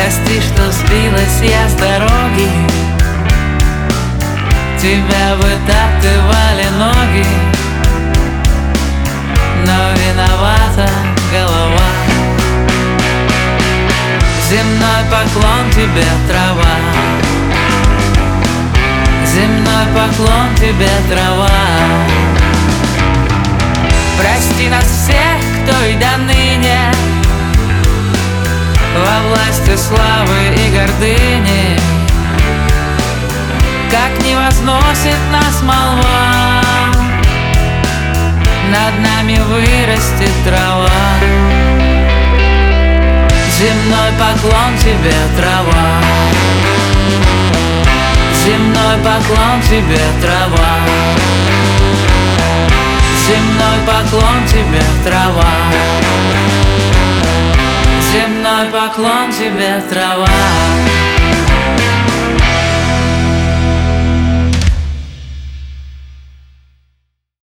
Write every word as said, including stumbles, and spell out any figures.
Прости, что сбилась я с дороги, тебя вытаптывали ноги, но виновата голова. Земной поклон тебе, трава, земной поклон тебе, трава. Прости нас всех, кто и до ныне во власти славы и гордыни, как не возносит нас молва, над нами вырастет трава. Земной поклон тебе, трава, земной поклон тебе, трава, земной поклон тебе, трава, земной поклон тебе, трава.